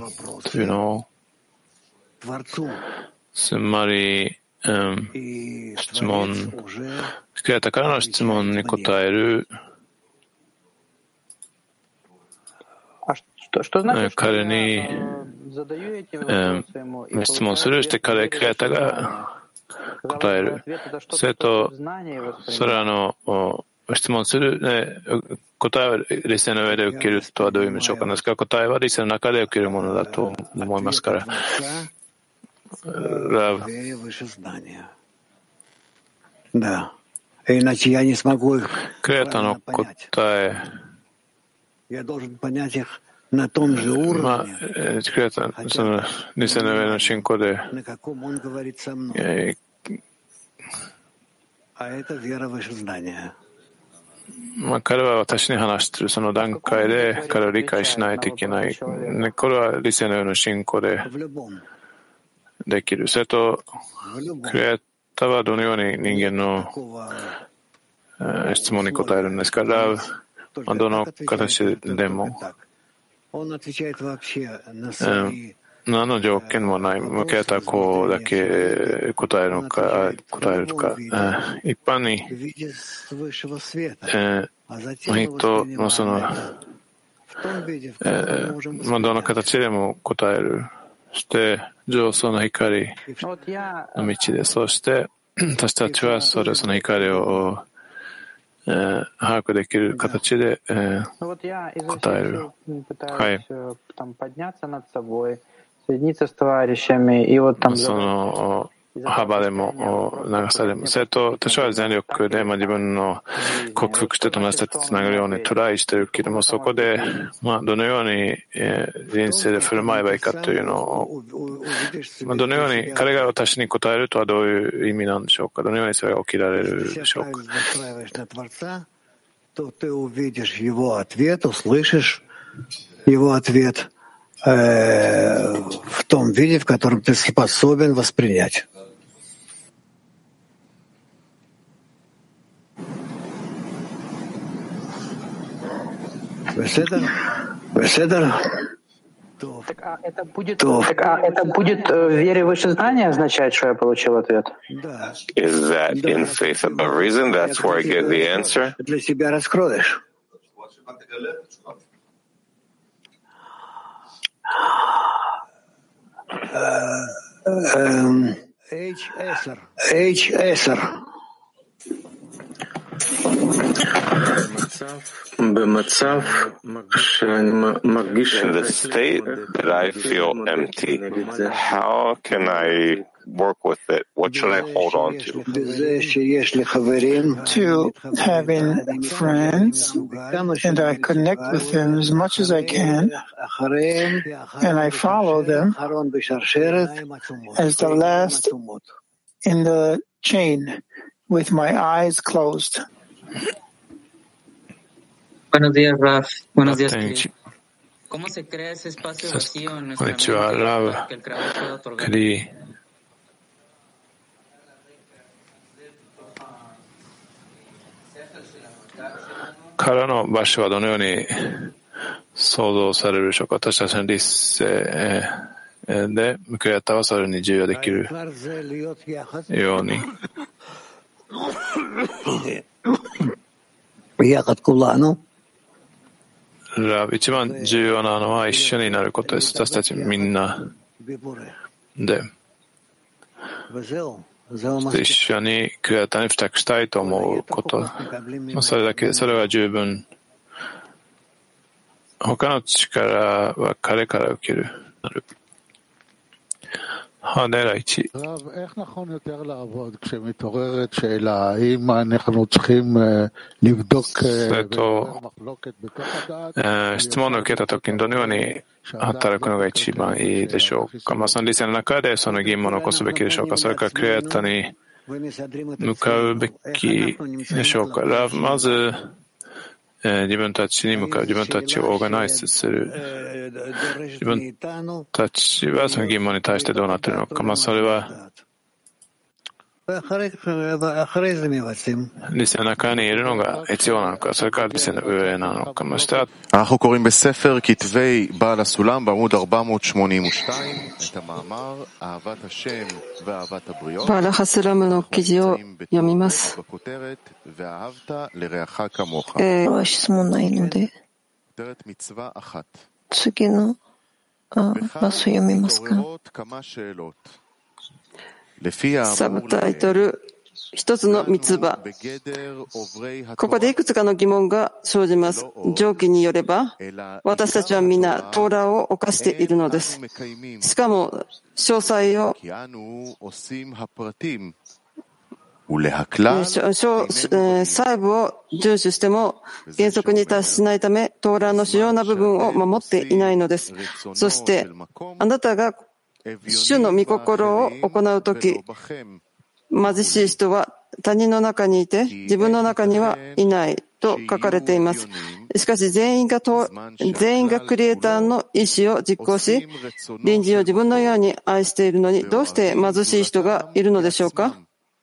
Semari Simon, skreata kanava Simon Nikotairu. Kaleni Simon Suruste kale kreata ga Kotairu. Se to sorano Simon Suru Kotairu lisän öide kirjoittua doimisokana, koska Kotairu lisän nakade kirjoittamona da to moimasu kara. Rav. Да. Иначе я не смогу их понять. Я должен понять их на том же уровне, на каком он говорит со мной. А это вера в ожидание. 彼は私に話しているその段階で彼を理解しないといけない。これは理性のような信仰でできる。それと、クリエイターはどのように人間の質問に答えるんですか？どの形でも。何の条件もない。向けたこうだけ答えるとか、一般に、人のその、どの形でも答える。そして、上層の光の道で、そして、私たちはその光を把握できる形で答える。はい。その幅でも長さでも、それと私は全力で自分の克服して友達たちとつながるようにトライしてるけども、そこでどのように人生で振る舞えばいいかというのを、どのように彼が私に答えるとはどういう意味なんでしょうか。どのようにそれが起きられるでしょうか。 в том виде, в котором ты способен воспринять. Беседер? Так это будет в вере выше знания означать, что я получил ответ? Is that in faith above reason? That's where I get the answer? Для себя раскроешь. H10. In the state that I feel empty, how can I work with it? What should I hold on to? To having friends, and I connect with them as much as I can, and I follow them as the last in the chain with my eyes closed. Buenos días, Raf. Buenos días. ¿Cómo se crea ese espacio vacío en nuestra mente para que el Creador pueda otorgar? からの場所はどのように想像されるでしょうか。私たちの理性で向き合ったはそれに重要できるように。一番重要なのは一緒になることです。私たちみんなで。一緒にクリアタに付着したいと思うこと。それだけ、それは十分。他の力は彼から受ける。הנר האישי. איך נכון יותר לעבוד כשמתעוררת שאלה האם אנחנו צריכים לבדוק מחלוקת בתוך הדעת? 質問を受けたときにどのように働くのが一番いいでしょうか。その理性の中でその疑問を残すべきでしょうか。それからクリエイターに向かうべきでしょうか。まず自分たちに向かう、自分たちをオーガナイズする。自分たちはその疑問に対してどうなっているのか。それは理性の中にいるのが必要なのか、それから理性の上なのかもした。 אנחנו קוראים בספר כתבי בעל הסולם בעמוד 482 את המאמר אהבת השם ואהבת הבריות. バーラハスラムの記事を読みます。 בכותרת ואהבת לרעך כמוך. 質問ないので。 כותרת מצווה אחת. 次のバス読みますか。 כמה שאלות. サブタイトル、一つのミツバ。ここでいくつかの疑問が生じます。上記によれば、私たちは皆トーラを犯しているのです。しかも、詳細を細部を遵守しても原則に達しないため、トーラの主要な部分を守っていないのです。そして、あなたが主の御心を行うとき、貧しい人は他人の中にいて、自分の中にはいないと書かれています。しかし全員がクリエイターの意思を実行し、隣人を自分のように愛しているのに、どうして貧しい人がいるのでしょうか。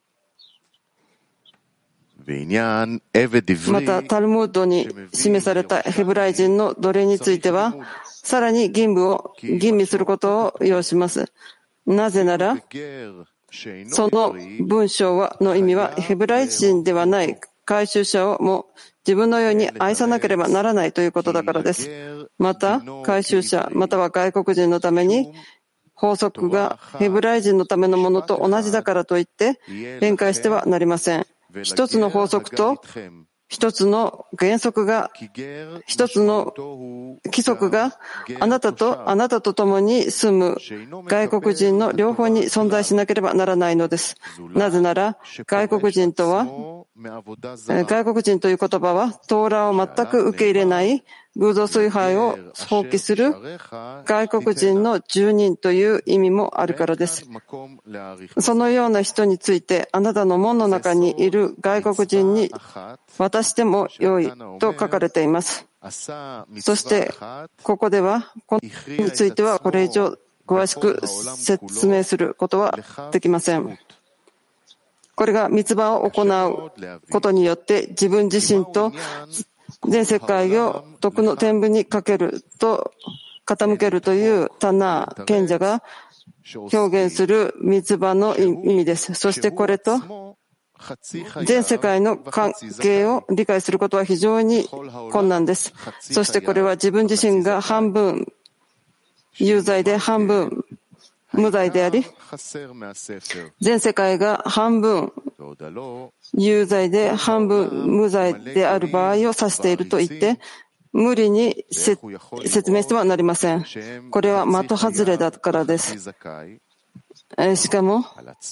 また、タルムードに示されたヘブライ人の奴隷については、さらに吟味することを要します。なぜなら、その文章の意味は、ヘブライ人ではない回収者をも自分のように愛さなければならないということだからです。また、回収者、または外国人のために、法則がヘブライ人のためのものと同じだからといって、弁解してはなりません。一つの法則と、一つの原則が、一つの規則があなたと共に住む外国人の両方に存在しなければならないのです。なぜなら、外国人という言葉は、トーラを全く受け入れない偶像崇拝を放棄する外国人の住人という意味もあるからです。そのような人について、あなたの門の中にいる外国人に渡しても良いと書かれています。そして、ここでは、このについてはこれ以上詳しく説明することはできません。これがミツバを行うことによって自分自身と全世界を徳の天秤にかけると傾けるというタナー賢者が表現するミツバの意味です。そしてこれと全世界の関係を理解することは非常に困難です。そしてこれは自分自身が半分有罪で半分無罪であり、全世界が半分有罪で半分無罪である場合を指していると言って、無理に説明してはなりません。これは的外れだからです。しかも、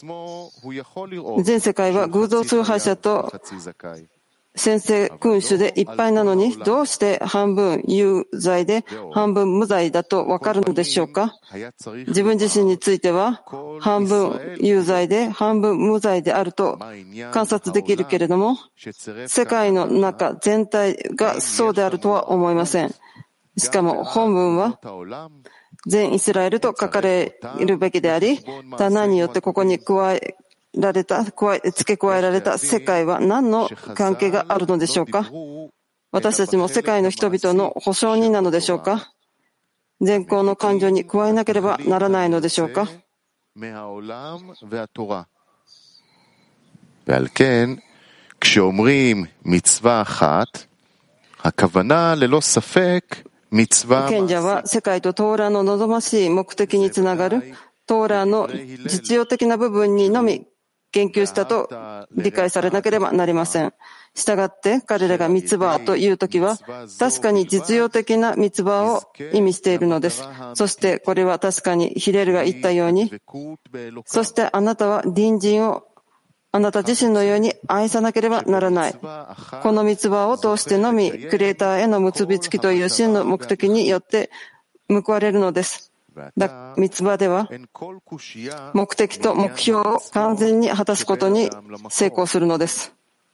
全世界は偶像崇拝者と先制君主でいっぱいなのに、どうして半分有罪で半分無罪だとわかるのでしょうか。自分自身については半分有罪で半分無罪であると観察できるけれども、世界の中全体がそうであるとは思いません。しかも本文は全イスラエルと書かれるべきであり、タナによってここに付け加えられた世界は何の関係があるのでしょうか。 私たちも世界の人々の保証人なのでしょうか？善行の感情に加えなければならないのでしょうか？ ועל כן, כשאומרים מצווה אחת, הכוונה ללא ספק מצווה... 賢者は世界とトーラの望ましい目的につながるトーラの実用的な部分にのみ言及したと理解されなければなりません。したがって彼らがミツバーというときは確かに実用的なミツバーを意味しているのです。そしてこれは確かにヒレルが言ったように、そしてあなたは隣人をあなた自身のように愛さなければならない。このミツバーを通してのみクリエイターへの結びつきという真の目的によって報われるのです。ミツバでは目的と目標を完全に果たすことに成功するのです。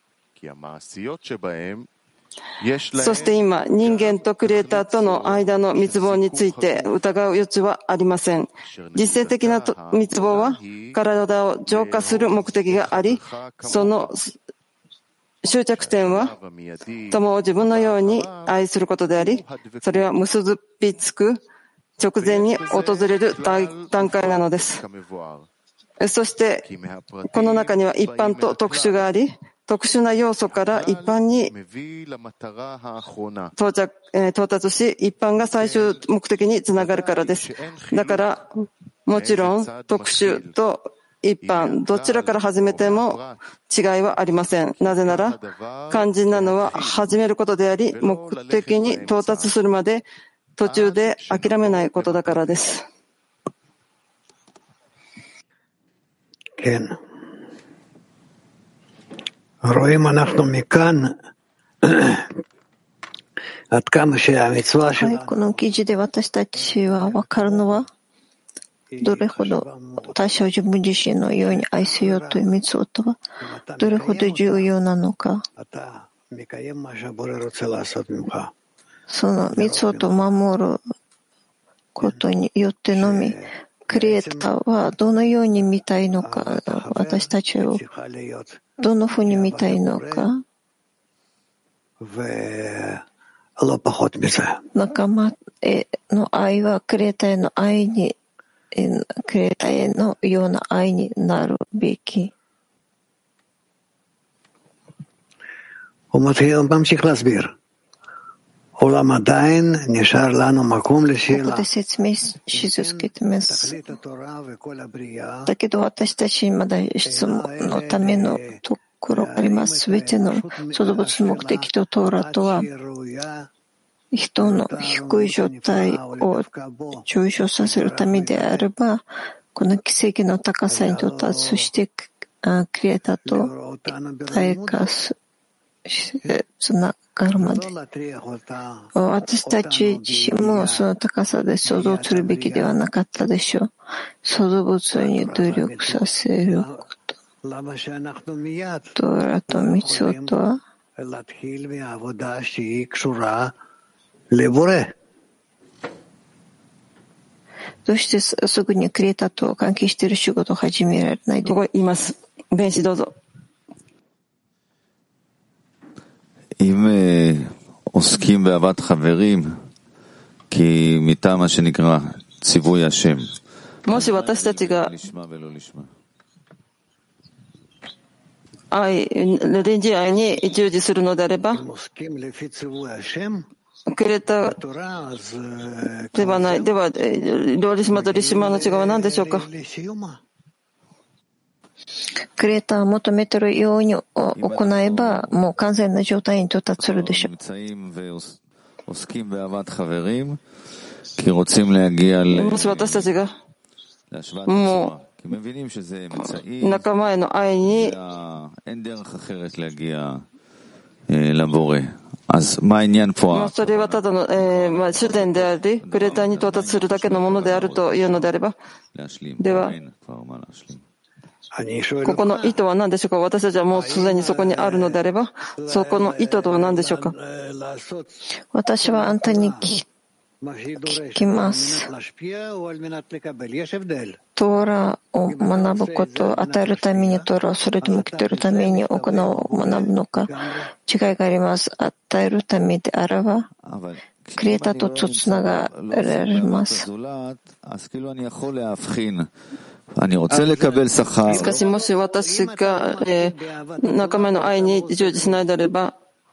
そして今、人間とクリエイターとの間の密謀について疑う余地はありません。実践的な密謀は体を浄化する目的があり、その終着点は友を自分のように愛することであり、それは結びつく直前に訪れる段階なのです。そして、この中には一般と特殊があり、特殊な要素から一般に到達し、一般が最終目的につながるからです。だから、もちろん特殊と一般、どちらから始めても違いはありません。なぜなら、肝心なのは始めることであり、目的に到達するまで途中で諦めないことだからです。 はい、 この記事で私たちは分かるのは、どれほど他者を自分自身のように愛せようというミツバとはどれほど重要なのか。そのミツバと守ることによってのみ、クリエイターはどのように見たいのか、私たちをどのふうに見たいのか、仲間への愛はクリエイターへの愛に、クリエイターへのような愛になるべき。 ここで説明し続けています。だけど私たちまだ質問のためのところがあります。すべての創造物の目的とトーラとは、人の低い状態を上昇させるためであれば、この奇跡の高さに到達して、クリエイターと対価つながるまで。私たち自身もその高さで想像するべきではなかったでしょう。創造物に努力させること。トーラとミツバとは、どうしてすぐにクリエイターと関係している仕事を始められないで。 ここ言います。弁士どうぞ。 אם עוסקים באהבת חברים, כי מטעם מה שנקרא ציווי השם. もし私たちが隣人愛に従事するのであれば、クリエイターではない。では、ロリシマとリシマの違いは何でしょうか？ クリエイターを求めているように行えば、もう完全な状態に到達するでしょう。 もし私たちがもう仲間への愛にそれはただの、主典であり、クリエイターに到達するだけのものであるというのであれば、では、ここの意図は何でしょうか？私たちはもうすでにそこにあるのであれば、そこの意図とは何でしょうか？ 私はあんたに聞聞きます。トーラを学ぶことを与えるためにトーラをそれとも受け取るために行うを学ぶのか違いがあります。与えるためであればクリエイターとつながられます。しかしもし私が、仲間の愛に従事しないであれば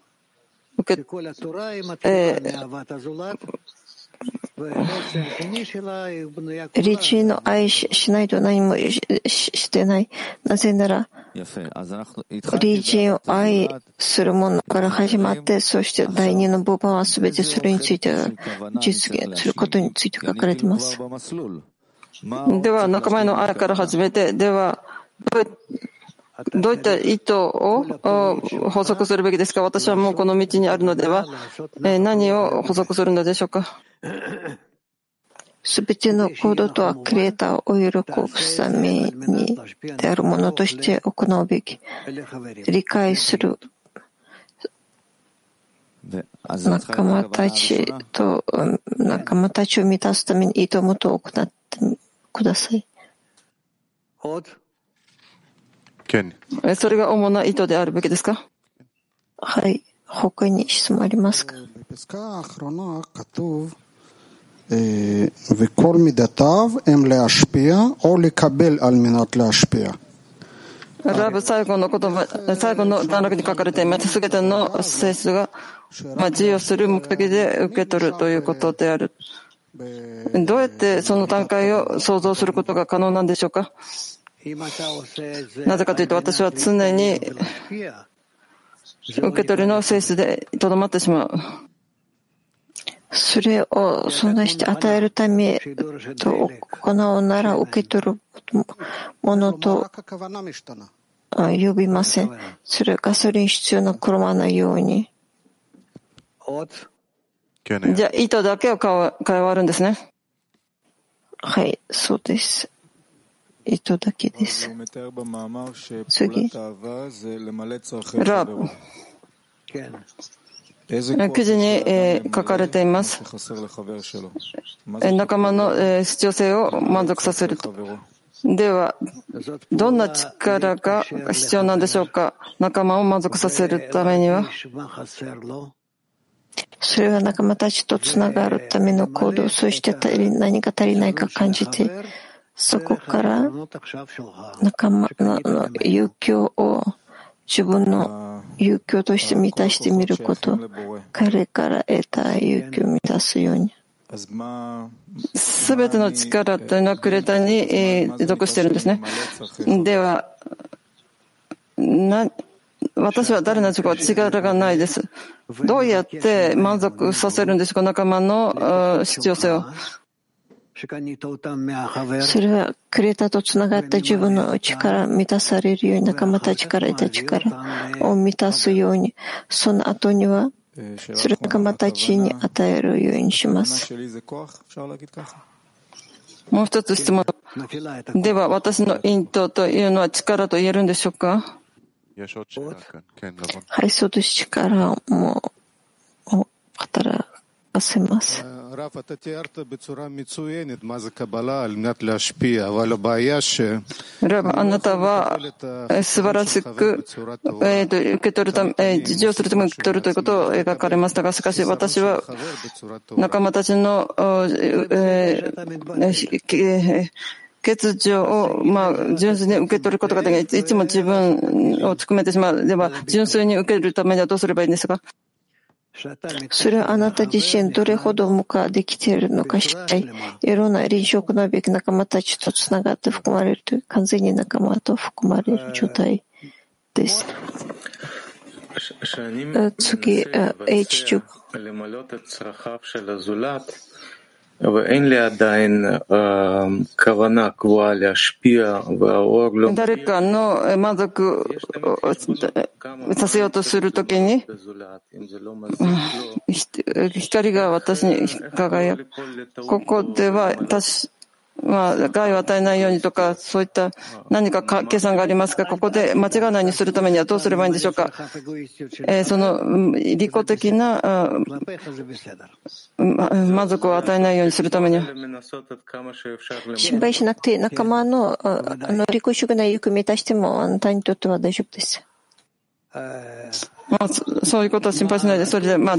リチの愛しないと何もしてない。なぜなら、リチを愛するものから始まって、そして第二の部分はすべてそれについて実現することについて書かれています。では、仲間への愛から始めて、では、どういった意図を補足するべきですか？私はもうこの道にあるのでは、何を補足するのでしょうか？すべての行動とはクリエイターを喜ぶためにであるものとして行うべき。理解する仲間たちを満たすためにいいと思うと行ってください。それが主な意図であるべきですか？はい。他に質問ありますか？ וכל מידותיו הם להשפיע או לקבל על מנת להשפיע. ラブ最後の言葉、最後の段落に書かれています。すべての性質が、授与する目的で受け取るということである。どうやってその段階を想像することが可能なんでしょうか？なぜかというと、私は常に受け取りの性質でとどまってしまう。それを存在して与えるためと行うなら受け取るものと呼びません。それガソリン必要な車のように。じゃあ、意図だけを変わるんですね。はい、そうです。意図だけです。次。ラブ。記事に書かれています。仲間の必要性を満足させると。では、どんな力が必要なんでしょうか？仲間を満足させるためには。それは仲間たちとつながるための行動、そして何が足りないか感じて、そこから仲間の欲求を自分の欲求として満たしてみること、彼から得た欲求を満たすように。すべての力というのはクレーターに属しているんですね。では、私は誰なのか力がないです。どうやって満足させるんでしょうか、仲間の必要性を。それはクレーターとつながった自分の力満たされるように、仲間たちから得た力を満たすように、その後にはそれを仲間たちに与えるようにします。もう一つ質問。では、私の意図というのは力と言えるんでしょうか？はい、そうです。力も働かせます。ラブ、あなたは素晴らしく受け取るため、事情するために受け取るということを描かれましたが、しかし私は仲間たちの欠如を、純粋に受け取ることができない。いつも自分を詰めてしまう。では、純粋に受けるためにはどうすればいいんですか？それはあなた自身どれほど無化できているのか次第、いろんな臨床のべき仲間たちとつながって含まれるという、完全に仲間と含まれる状態です。次、H10。誰かの満足させようとするときに、光が私に輝く。ここでは害を与えないようにとか、そういった何か計算がありますが、ここで間違わないようにするためにはどうすればいいんでしょうか。その利己的な満足を与えないようにするためには。 心配しなくて、仲間の利己主義な欲満たしても、あなたにとっては大丈夫です。 そういうことは心配しないで、それで、